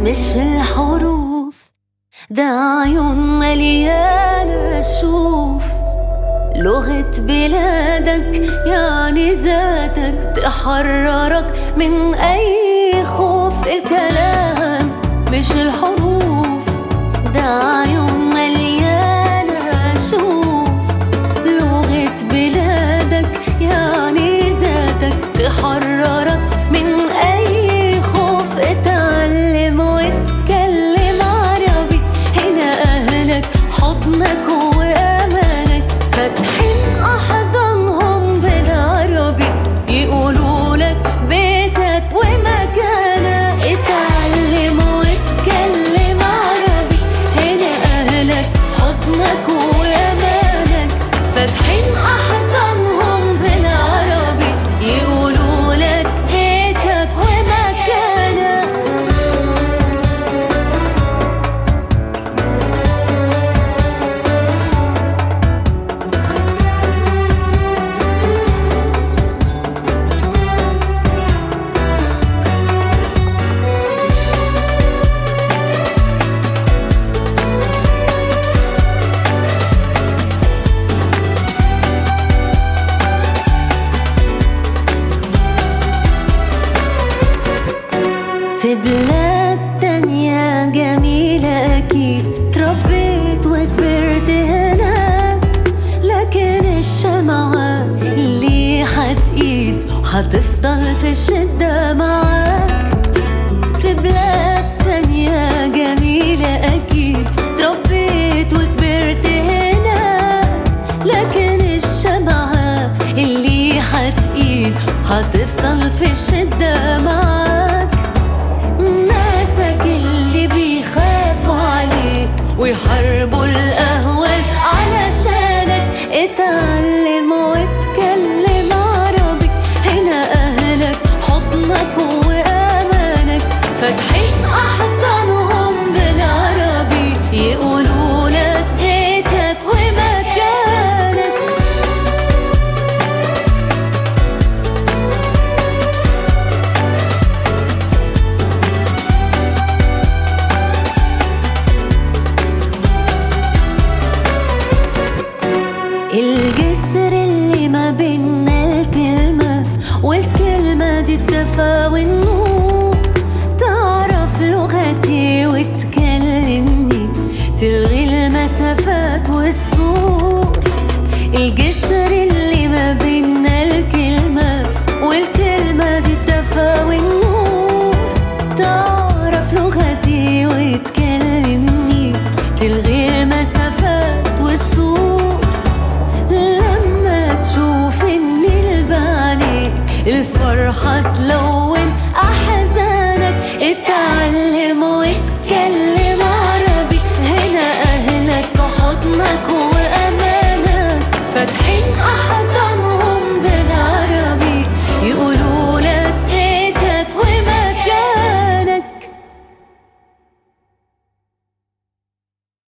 مش الحروف، ده عيون مليانة شوف. لغة بلادك يعني ذاتك، تحررك من أي خوف. الكلام مش الحروف، ده عيون مليانة شوف. لغة بلادك يعني ذاتك، تحررك من أي خوف. اتعلم واتكلم عربي، هنا أهلك حضنك وأمانك. فاتحين أحضانهم بالعربي، يقولوا لك بيتك ومكانك. اتعلم واتكلم عربي، هنا أهلك حضنك وأمانك. فاتحين أحضانهم بالعربي، يقولوا لك بيتك ومكانك. في بلاد تانية جميلة أكيد تربيت وكبرت هناك، لكن الشمعة اللي هتقيد وهتفضل في الشدة معاك. في بلاد تانية جميلة أكيد تربيت وكبرت هناك، لكن الشمعة اللي هتقيد وهتفضل في الشدة معاك. ناسك اللي بيخافوا عليك ويحاربوا الأهوال علشانك. اتعلم واتكلم عربي، هنا أهلك حضنك وأمانك. فاتحين أحضانهم بالعربي، يقولوا لك بيتك ومكانك. الجسر اللي ما بيننا الكلمة، والكلمة دي الدفا والنور. تعرف لغتي وتكلمني، تلغي المسافات والسور. الجسر اللي ما بيننا الكلمة، والكلمة دي الدفا والنور. تعرف لغتي وتكلمني، تلغي المسافات والسور. لما تشوف إني البعيد الفرحة تلو